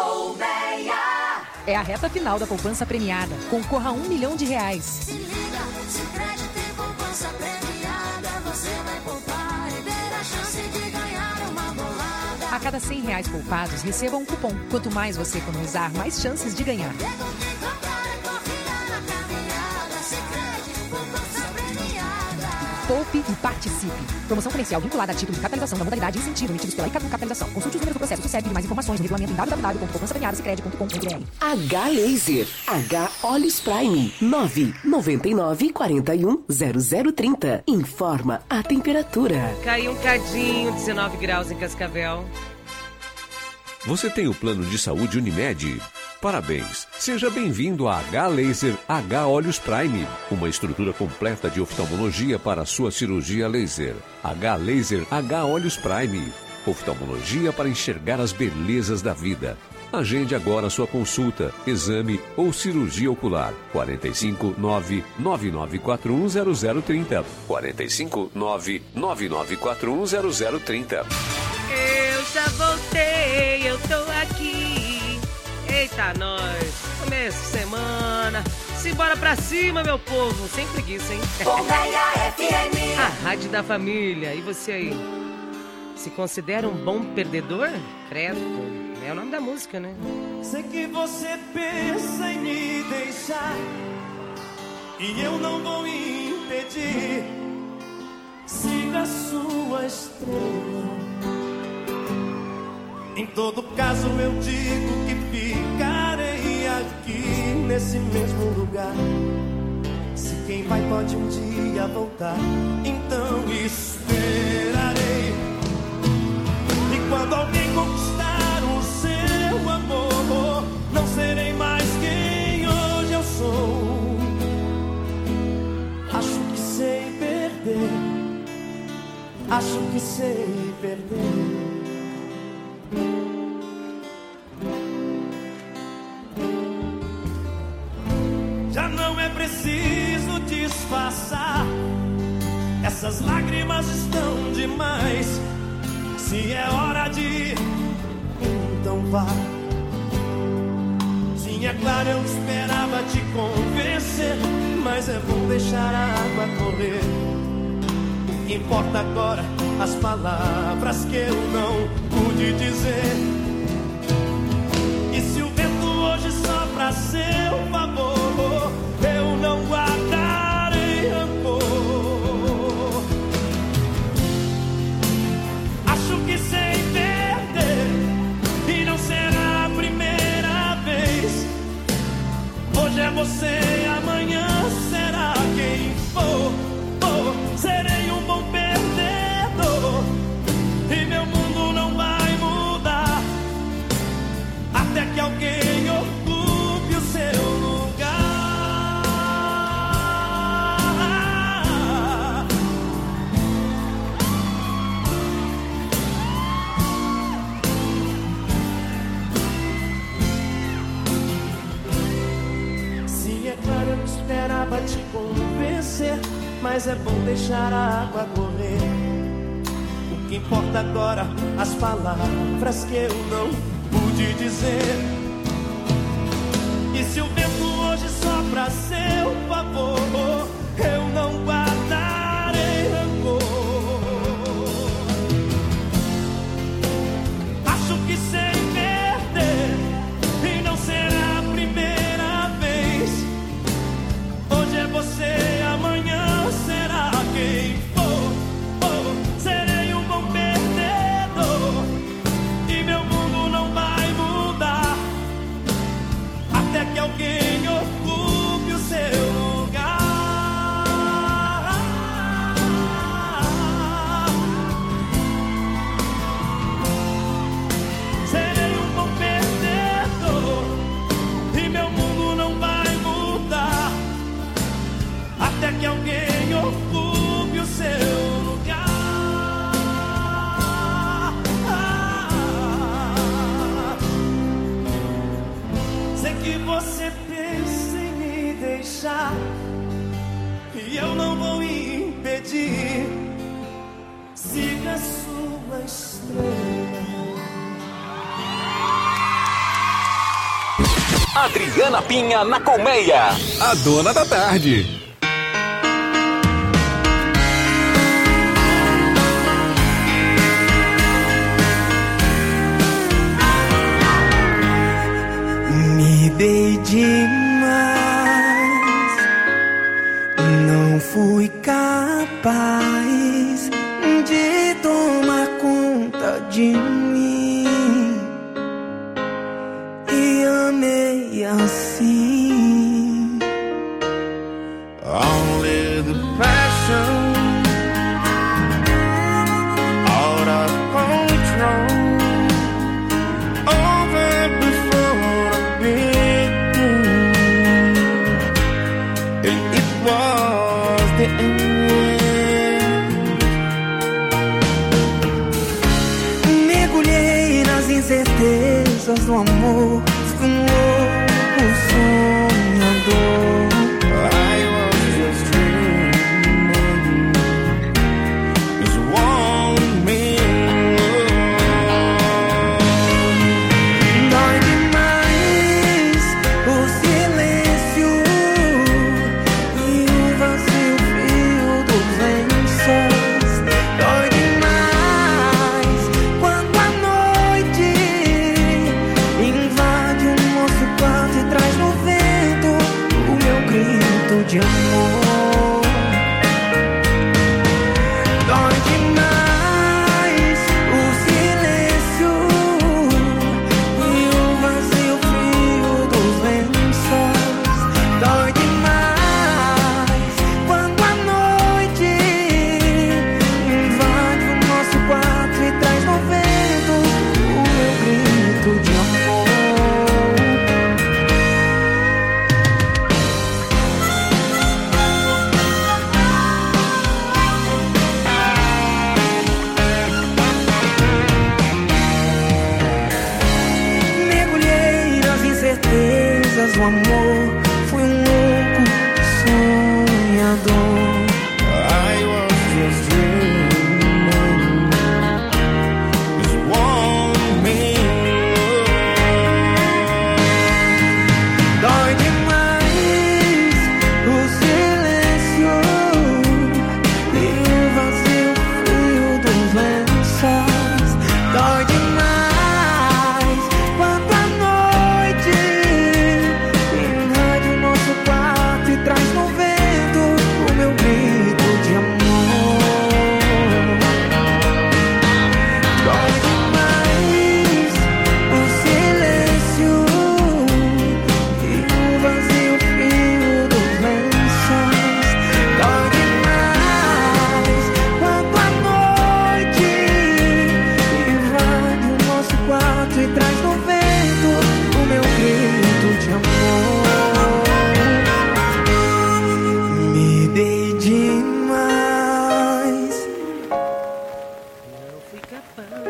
É a reta final da poupança premiada. Concorra a um milhão de reais. Se liga, se crédito tem poupança premiada, você vai poupar e ter a chance de ganhar uma bolada. A cada cem reais poupados, receba um cupom. Quanto mais você economizar, mais chances de ganhar. Poupe e participe. Promoção comercial vinculada a título de capitalização da modalidade incentivo emitidos pela Icatu Capitalização. Consulte os números do processo do S E B e mais informações no regulamento em w w w ponto poupança premiada sicredi ponto com ponto b r. H Laser. H Olhos Prime. nove nove nove, quatro um, zero zero três zero. Informa a temperatura. Caiu um cadinho, dezenove graus em Cascavel. Você tem o plano de saúde Unimed? Parabéns! Seja bem-vindo a H Laser H Olhos Prime, uma estrutura completa de oftalmologia para a sua cirurgia laser. H Laser H Olhos Prime, oftalmologia para enxergar as belezas da vida. Agende agora sua consulta, exame ou cirurgia ocular. quarenta e cinco, nove nove nove quatro um, zero zero três zero. quarenta e cinco, nove nove nove quatro um, zero zero três zero. Eu já voltei, eu tô aqui. Eita, nós! Começo de semana. Simbora pra cima, meu povo. Sem preguiça, hein? Colmeia F M. A rádio da família. E você aí? Se considera um bom perdedor? Credo. É o nome da música, né? Sei que você pensa em me deixar e eu não vou impedir. estrela. Em todo caso eu digo que ficarei aqui nesse mesmo lugar. Se quem vai pode um dia voltar, então esperarei. E quando alguém conquistar o seu amor, não serei mais quem hoje eu sou. Acho que sei perder, acho que sei perder. Já não é preciso disfarçar, essas lágrimas estão demais. Se é hora de ir, então vá. Sim, é claro, eu esperava te convencer, mas é bom deixar a água correr. O que importa agora, as palavras que eu não pude dizer. E se o vento hoje sopra a seu favor, eu não guardarei rancor. Acho que sei perder, e não será a primeira vez. Hoje é você, amanhã será quem for. Oh, serei um bom perdedor, e meu mundo não vai mudar até que alguém ocupe o seu lugar. Sim, é claro, eu esperava te convencer, mas é bom deixar a água correr. O que importa agora, as palavras que eu não pude dizer. E se o vento hoje sopra a seu favor, eu não guardarei rancor. Acho que sei perder, e não será a primeira vez. Hoje é você, amanhã será quem for. Oh, serei um bom perdedor, e meu mundo não vai mudar até que alguém ocupe o seu lugar. Serei um bom perdedor, e meu mundo não vai mudar até que alguém ocupe o seu lugar. Sei que você pensa em me deixar, e eu não vou impedir. Siga a sua estrela. Adriana Pinha na Colmeia, a dona da tarde. Me dei demais, não fui capaz de tomar conta de mim, e amei assim. Only the passion, out of control, over before the beginning, and it was the end. Mergulhei nas incertezas do amor, fui um louco sonhador. I was just dreaming, just one minute. Dói demais o silêncio e o vazio frio dos lençóis. Dói demais quando a noite invade muito amor. Fui um louco sonhador. I was just dreaming. This one me. Dói demais o silêncio e o vazio frio dos lençóis. Dói demais quando a noite invade o nosso quarto e traz no vento o meu grito de amor. Dói demais o silêncio e o vazio frio dos lençóis. Dói demais quando a noite invade o nosso quarto e traz no vento o meu grito de amor. Me dei demais. Não fui capaz.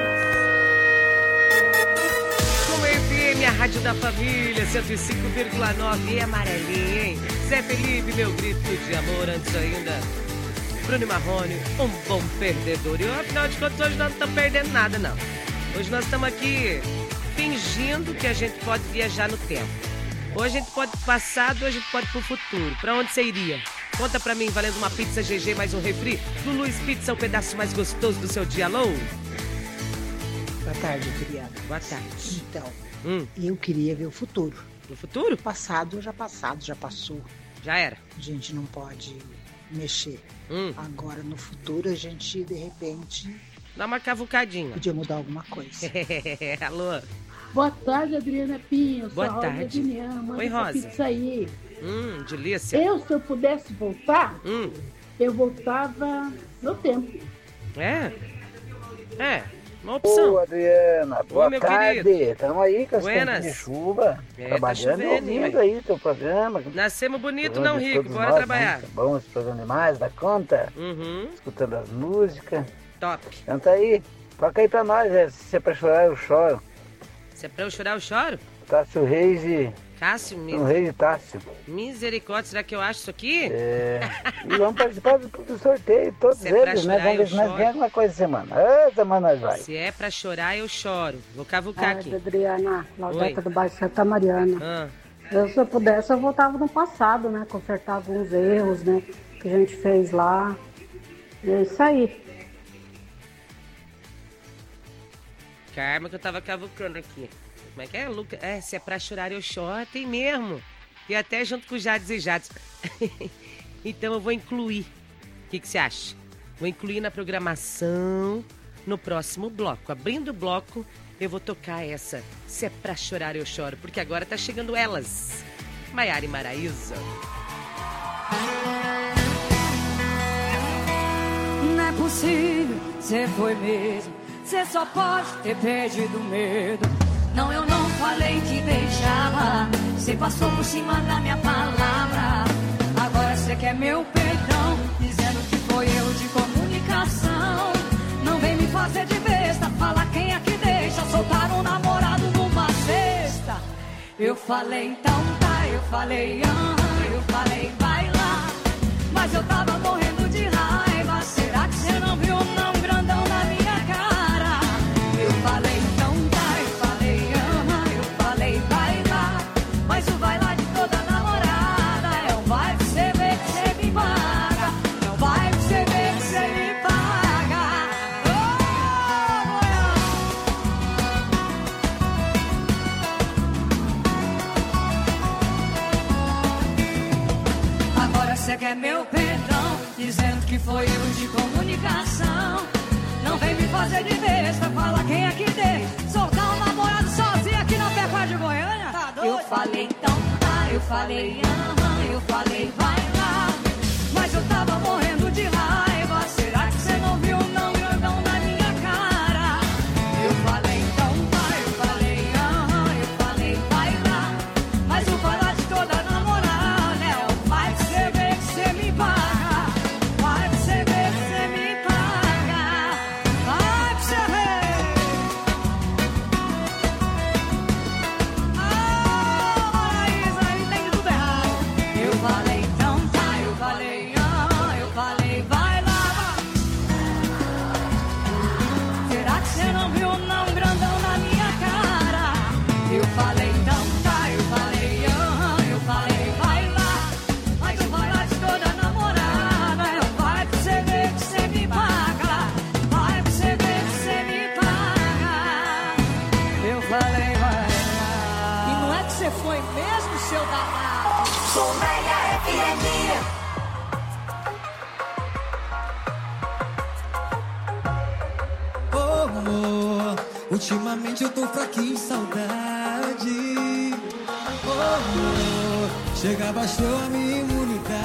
Com a F M, a rádio da família, cento e cinco vírgula nove e amarelinho, hein? Zé Felipe, meu grito de amor, antes ainda. Bruno e Marrone, um bom perdedor. E afinal de contas, hoje nós não estamos perdendo nada, não. Hoje nós estamos aqui fingindo que a gente pode viajar no tempo. Hoje a gente pode pro passado, hoje a gente pode pro futuro. Pra onde você iria? Conta pra mim, valendo uma pizza G G mais um refri. Lulu's Pizza, o pedaço mais gostoso do seu dia. Alô? Boa tarde, Adriana. Boa tarde. Então, Hum, eu queria ver o futuro. no futuro? O passado já passado, já passou. Já era. A gente não pode mexer. Hum. Agora, no futuro, a gente, de repente, Dá uma cavucadinha. podia mudar alguma coisa. Alô? Boa tarde, Adriana Pinho. Boa Sou a Rosa tarde. Dinian, manda Oi, essa Rosa. pizza aí. Hum, delícia. Eu, se eu pudesse voltar, Hum, eu voltava no tempo. é? É, uma opção. Ô, Adriana, boa meu tarde. querido. Estamos aí com esse Buenas. tempo de chuva, É, tá trabalhando e chovendo, hein, ouvindo ué. aí teu programa. Nascemos bonito, Programa não de rico. todos Bora nós, trabalhar. Muito bom esse programa demais, dá conta. Uhum, Escutando as músicas. top. Canta aí, toca aí pra nós, é, se é pra chorar eu choro. Se é pra eu chorar, eu choro? Tássio Reis e... Cássio, Um Reis e Tássio. misericórdia, será que eu acho isso aqui? É, e vamos participar do, do sorteio, todos Se é pra eles, né? chorar, Vamos ver eu se nós choro. ganhamos alguma coisa essa semana. Ah, semana nós vai. Se é pra chorar, eu choro. Vou cavucar Tarde, aqui. Adriana. Laudeta Oi. do bairro Santa Mariana. Ah, Eu, se eu pudesse, eu voltava no passado, né? Consertar alguns erros, né? Que a gente fez lá. E é isso aí. Karma que eu tava cavucando aqui. Como é que é, Luca? É, se é pra chorar, eu choro. Tem mesmo. E até junto com Jades e Jades. Então eu vou incluir. O que que você acha? Vou incluir na programação no próximo bloco. Abrindo o bloco, eu vou tocar essa. Se é pra chorar, eu choro. Porque agora tá chegando elas. Maiara e Maraísa. Não é possível, você foi mesmo. Você só pode ter perdido medo. Não, eu não falei que deixava. Você passou por cima da minha palavra. Agora você quer meu perdão, dizendo que foi eu de comunicação. Não vem me fazer de besta, fala quem é que deixa soltar um namorado numa cesta. Eu falei então tá, eu falei ah, eu falei vai lá. Mas eu tava morrendo de raiva. Será que você não viu não grandão na minha cara? Eu falei então tá, eu falei ah, eu falei vai lá. Mas o vai lá de toda namorada é um vai que você vê que você me paga. É um vai que você vê que você me paga. Oh, agora você quer meu perdão, dizendo que foi erro de comunicação. Não vem me fazer de besta, fala quem é que deixa soltar um namorado sozinho aqui na Pecuária de Goiânia. Tá doido? Eu falei então tá, eu falei aham, eu falei vai lá. Mas eu tava morrendo de raiva. Será que você não viu não grandão na minha cara? Eu falei então tá, eu falei aham, eu falei vai lá. Mas o vai lá de toda namorada é o vai que você vê que você me paga. Vai que você vê que você me paga. Vai que você vê. Ah, Maraísa. Ultimamente eu tô fraquinho, saudade. Oh, amor, chega, baixou a minha imunidade.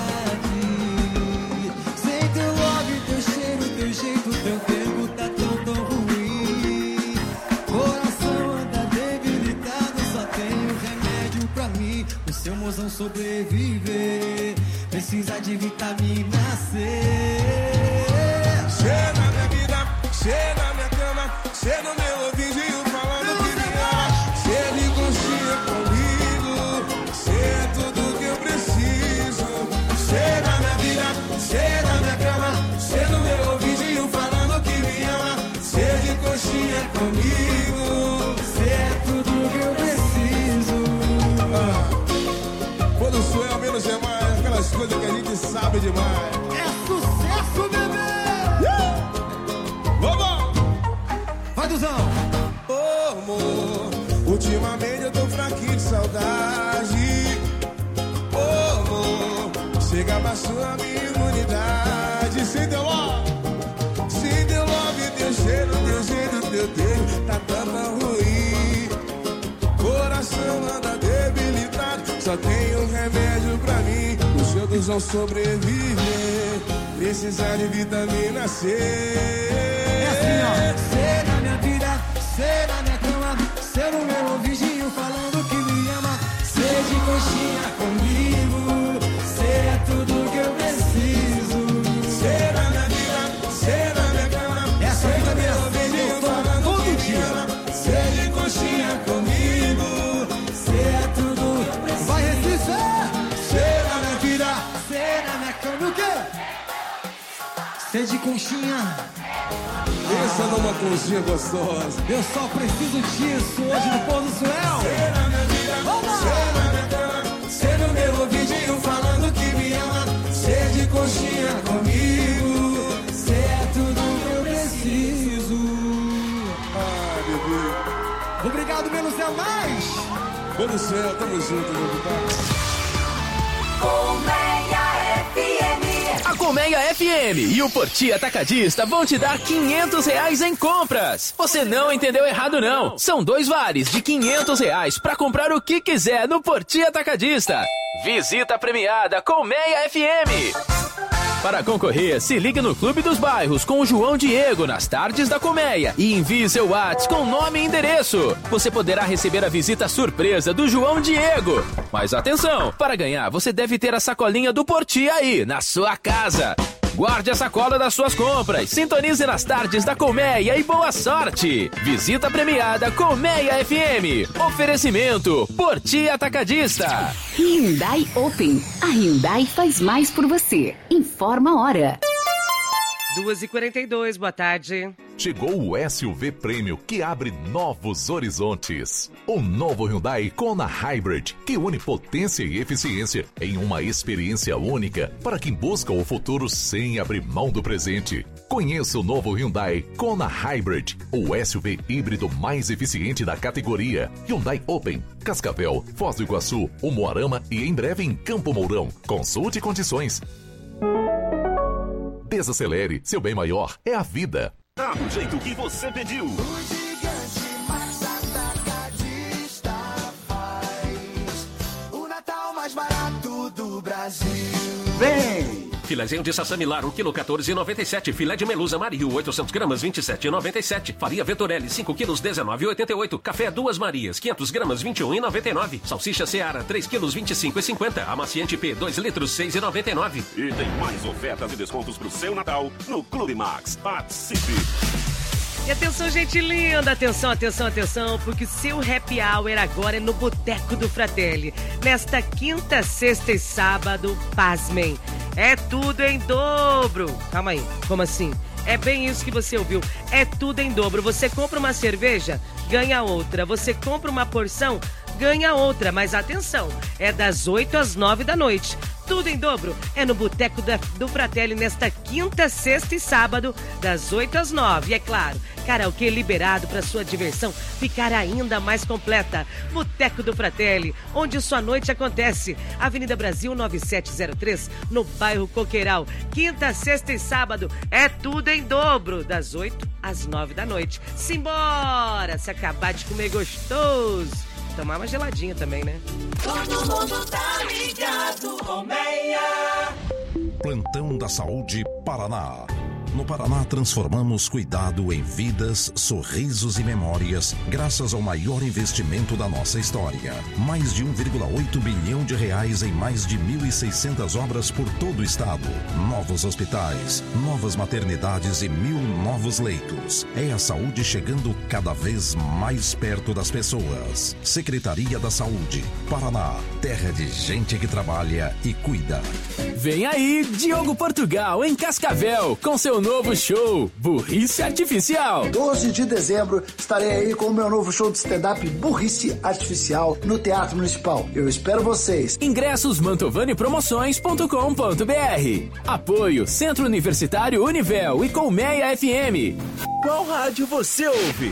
Sem teu love, teu cheiro, teu jeito, teu tempo tá tão, tão ruim. Coração anda debilitado, só tenho remédio pra mim. O seu mozão sobreviver, precisa de vitamina C. Chega na minha vida, chega na minha cama, chega no meu ouvidinho falando que me ama. Chega de conchinha comigo, cê é tudo que eu preciso. Chega na minha vida, chega na minha cama, chega no meu ouvidinho falando que me ama. Cê de conchinha comigo, cê é tudo que eu preciso. Ah, quando sou eu, menos é mais, aquelas coisas que a gente sabe demais. É sucesso, bebê! Vamos! Vai, Duzão! Oh, amor, ultimamente eu tô fraquinho de saudade. Oh, amor, chega, abaixou a minha imunidade. Sem teu love, sem teu love, teu cheiro, teu jeito, teu tempo tá tão ruim. Coração anda debilitado, só tem um remédio pra mim. O seu Duzão sobreviver, precisa de vitamina C. É assim, ó. Cê na minha vida, cê na minha cama, cê no meu ouvidinho falando que me ama. Cê de coxinha comigo, cê é tudo que eu preciso. Cê na minha vida, cê na minha cama, essa cê no meu vitamina ouvidinho C falando todo que me dia. ama. Cê de coxinha comigo, cê é tudo que eu preciso. Vai, Recife! Cê na minha vida, cê na minha cama, o quê? Cê de conchinha. pensa numa conchinha gostosa. Eu só preciso disso hoje no pôr do céu. Cê na minha vida, cê na minha cama, cê no meu ouvidinho falando que me ama. Cê de conchinha comigo, cê é tudo que eu preciso. Ah, bebê. Obrigado, menos é mais. Pô do céu, tamo junto, meu compadre. Colmeia F M. A Colmeia F M e o Porti Atacadista vão te dar quinhentos reais em compras. Você não entendeu errado, não. São dois vales de quinhentos reais para comprar o que quiser no Porti Atacadista. Visita premiada Colmeia F M. Para concorrer, se ligue no Clube dos Bairros com o João Diego nas tardes da Colmeia e envie seu WhatsApp com nome e endereço. Você poderá receber a visita surpresa do João Diego. Mas atenção, para ganhar você deve ter a sacolinha do Porti aí, na sua casa. Guarde a sacola das suas compras, sintonize nas tardes da Colmeia e boa sorte! Visita premiada Colmeia F M. Oferecimento Porti Atacadista. Hyundai Open. A Hyundai faz mais por você. Informa a hora. duas e quarenta e dois, boa tarde. Chegou o S U V Premium que abre novos horizontes. O novo Hyundai Kona Hybrid, que une potência e eficiência em uma experiência única para quem busca o futuro sem abrir mão do presente. Conheça o novo Hyundai Kona Hybrid, o S U V híbrido mais eficiente da categoria. Hyundai Open, Cascavel, Foz do Iguaçu, Umuarama e em breve em Campo Mourão. Consulte condições. Desacelere, seu bem maior é a vida. Tá do jeito que você pediu. O gigante mais atacadista faz o Natal mais barato do Brasil. Vem! Filézinho de Sassamilar, um quilo quatorze reais e noventa e sete. Filé de Melusa Mario, oitocentos gramas, vinte e sete reais e noventa e sete. Farinha Venturelli, cinco quilos, dezenove reais e oitenta e oito. Café Duas Marias, quinhentos gramas, vinte e um reais e noventa e nove. Salsicha Seara, três quilos, vinte e cinco reais e cinquenta. Amaciante P, dois litros, seis reais e noventa e nove. E tem mais ofertas e descontos pro seu Natal no Clube Max. Participe! E atenção, gente linda, atenção, atenção, atenção, porque o seu happy hour agora é no Boteco do Fratelli. Nesta quinta, sexta e sábado, pasmem, é tudo em dobro. Calma aí, como assim? É bem isso que você ouviu, é tudo em dobro. Você compra uma cerveja, ganha outra. Você compra uma porção, ganha outra. Mas atenção, é das oito às nove da noite. tudo em dobro é no Boteco da- do Fratelli nesta quinta, sexta e sábado, das oito às nove. E é claro, karaokê liberado para sua diversão ficar ainda mais completa. Boteco do Fratelli, onde sua noite acontece. Avenida Brasil nove sete zero três, no bairro Coqueiral. Quinta, sexta e sábado é tudo em dobro, das oito às nove da noite. Simbora! Se acabar de comer gostoso. Tomar uma geladinha também, né? Todo mundo tá ligado, Colmeia. Plantão da Saúde Paraná. No Paraná, transformamos cuidado em vidas, sorrisos e memórias, graças ao maior investimento da nossa história. Mais de um vírgula oito bilhão de reais em mais de mil e seiscentas obras por todo o estado. Novos hospitais, novas maternidades e mil novos leitos. É a saúde chegando cada vez mais perto das pessoas. Secretaria da Saúde, Paraná, terra de gente que trabalha e cuida. Vem aí, Diogo Portugal, em Cascavel, com seu novo show, Burrice Artificial. doze de dezembro, estarei aí com o meu novo show de stand-up Burrice Artificial no Teatro Municipal. Eu espero vocês. Ingressos mantovani promoções ponto com ponto br. Apoio Centro Universitário Univel e Colmeia F M. Qual rádio você ouve?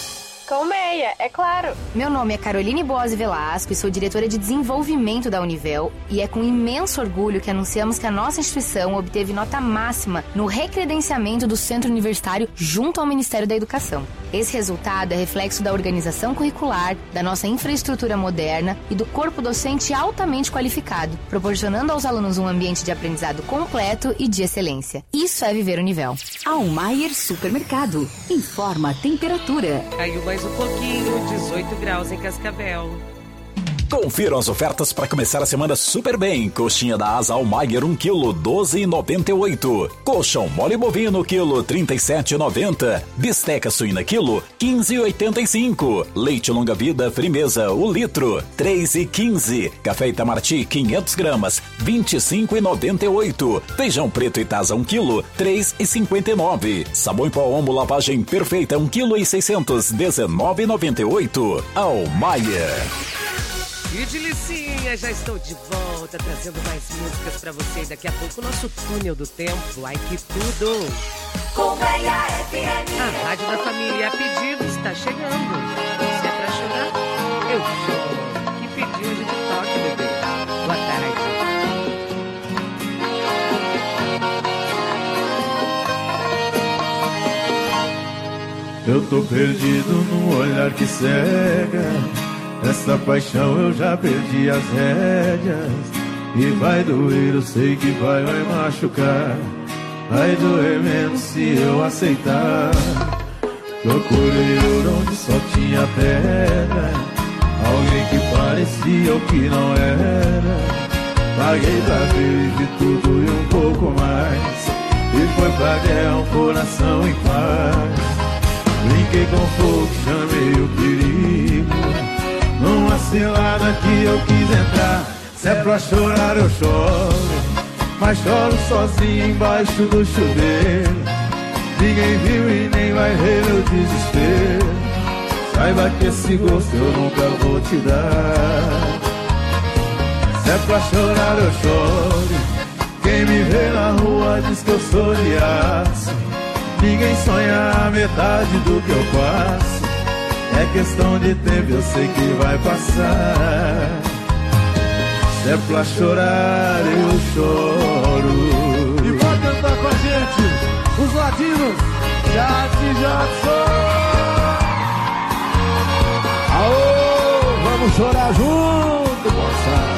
Colmeia, é claro. Meu nome é Caroline Boazzi Velasco e sou diretora de desenvolvimento da Univel, e é com imenso orgulho que anunciamos que a nossa instituição obteve nota máxima no recredenciamento do Centro Universitário junto ao Ministério da Educação. Esse resultado é reflexo da organização curricular, da nossa infraestrutura moderna e do corpo docente altamente qualificado, proporcionando aos alunos um ambiente de aprendizado completo e de excelência. Isso é viver Univel. Almaier Supermercado. Informa a temperatura. Caiu mais um pouquinho, dezoito graus em Cascavel. Confiram as ofertas para começar a semana super bem. Coxinha da asa Almayer, um quilo, doze reais e noventa e oito. Colchão mole bovino, quilo, trinta e sete reais e noventa centavos. Bisteca suína, quilo, quinze reais e oitenta e cinco centavos. Leite longa vida, Frimeza, o litro, três reais e quinze centavos. Café Itamaraty, quinhentas gramas, vinte e cinco reais e noventa e oito centavos. Feijão preto Itasa, um quilo, três reais e cinquenta e nove centavos. Sabão em pó Omo lavagem perfeita, um quilo e seiscentos, dezenove reais e noventa e oito centavos. Almayer. E de Licinha, já estou de volta, trazendo mais músicas pra você. E daqui a pouco o nosso túnel do tempo. Ai, que tudo! Colmeia F M. A Rádio da Família, a pedido, está chegando. Se é pra chorar, eu choro. Que pediu, a gente toca, bebê. Boa tarde. Eu tô perdido num olhar que cega. Essa paixão eu já perdi as rédeas. E vai doer, eu sei que vai, vai machucar. Vai doer menos se eu aceitar. Procurei ouro onde só tinha pedra. Alguém que parecia o que não era. Paguei pra ver de tudo e um pouco mais. E foi pra guerra um coração em paz. Brinquei com fogo, chamei o perigo. Numa cilada que eu quis entrar. Se é pra chorar eu choro, mas choro sozinho embaixo do chuveiro. Ninguém viu e nem vai ver meu desespero. Saiba que esse gosto eu nunca vou te dar. Se é pra chorar eu choro. Quem me vê na rua diz que eu sou de aço. Ninguém sonha a metade do que eu passo. É questão de tempo, eu sei que vai passar. Se é pra chorar, eu choro. E pode cantar com a gente, os latinos, Jazzy Jackson. Aô, vamos chorar junto, moça.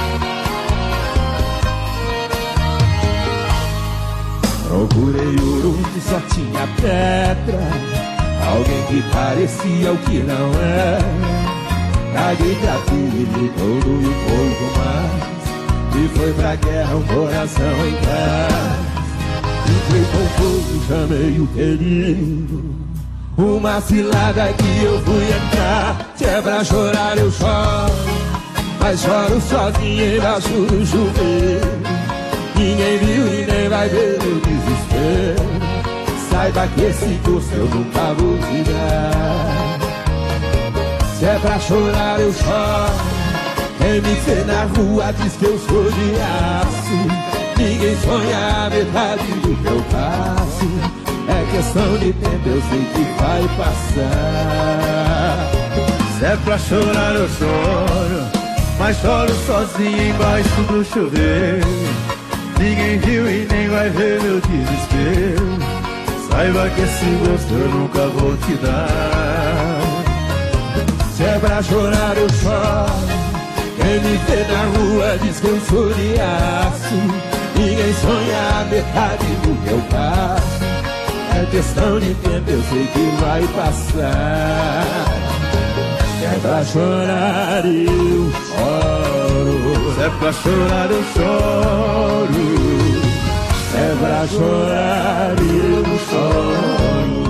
Procurei ouro onde só tinha pedra. Alguém que parecia o que não era. Caguei pra tudo e todo e um pouco mais. E foi pra guerra um coração em paz. Entrei com fogo, chamei o perigo. Uma cilada que eu fui entrar. Se é pra chorar eu choro, mas choro sozinho embaixo do chuveiro. Ninguém viu e nem vai ver meu desespero. Saiba que esse gosto eu nunca vou te dar. Se é pra chorar eu choro, Quem me vê na rua diz que eu sou de aço. Ninguém sonha a metade do que eu passo. É questão de tempo, eu sei que vai passar. Se é pra chorar eu choro, mas choro sozinho embaixo do chuveiro. Ninguém viu e nem vai ver meu desespero. Saiba que esse gosto eu nunca vou te dar. Se é pra chorar eu choro. Quem me vê na rua diz que eu sou de aço. Ninguém sonha a metade do que eu passo. É questão de tempo, eu sei que vai passar. Se é pra chorar eu choro. Se é pra chorar eu choro. Se é pra chorar eu choro.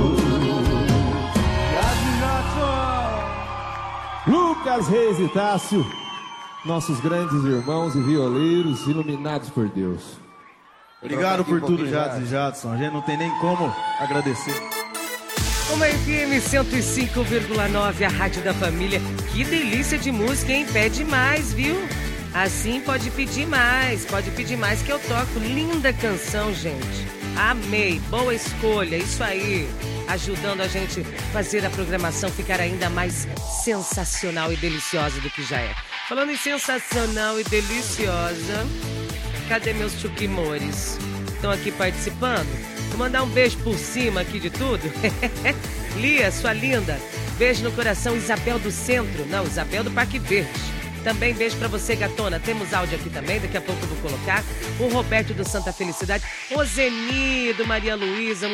Lucas Reis e Tássio, nossos grandes irmãos e violeiros iluminados por Deus. Obrigado por tudo, Jadson e Jadson. A gente não tem nem como agradecer. Uma F M cento e cinco vírgula nove, a Rádio da Família. Que delícia de música, hein? Pede mais, viu? Assim pode pedir mais, pode pedir mais que eu toco. Linda canção, gente. Amei, boa escolha, isso aí. Ajudando a gente a fazer a programação ficar ainda mais sensacional e deliciosa do que já é. Falando em sensacional e deliciosa, cadê meus chuquimores? Estão aqui participando? Vou mandar um beijo por cima aqui de tudo. Lia, sua linda. Beijo no coração, Isabel do Centro. Não, Isabel do Parque Verde. Também beijo pra você, gatona. Temos áudio aqui também, daqui a pouco eu vou colocar. O Roberto do Santa Felicidade. O Zeni do Maria Luísa.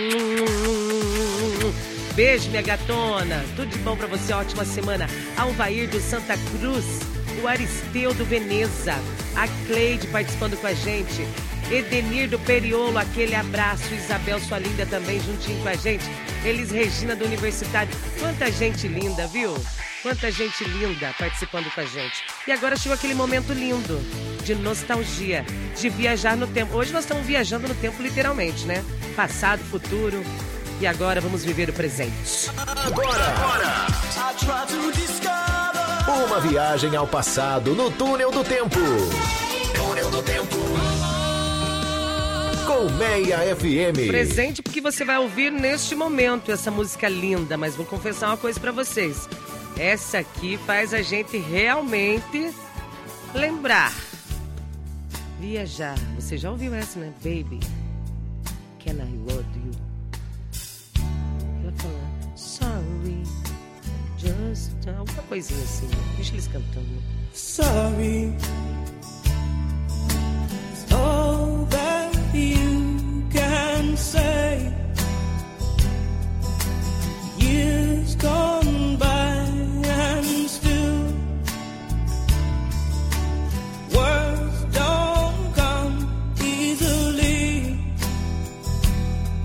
Beijo, minha gatona. Tudo de bom pra você, ótima semana. Alvair do Santa Cruz. O Aristeu do Veneza. A Cleide participando com a gente. Edenir do Periolo, aquele abraço. Isabel, sua linda, também juntinho com a gente. Elis Regina do Universitário. Quanta gente linda, viu? Quanta gente linda participando com a gente. E agora chegou aquele momento lindo de nostalgia, de viajar no tempo. Hoje nós estamos viajando no tempo literalmente, né? Passado, futuro. E agora vamos viver o presente. Agora, agora. Uma viagem ao passado no túnel do tempo. Túnel do tempo. Colmeia F M. Presente porque você vai ouvir neste momento essa música linda, mas vou confessar uma coisa pra vocês. Essa aqui faz a gente realmente lembrar. Viajar. Você já ouviu essa, né? Baby, can I love you? Ela fala, sorry, just... alguma coisinha assim. Deixa eles cantando. Sorry,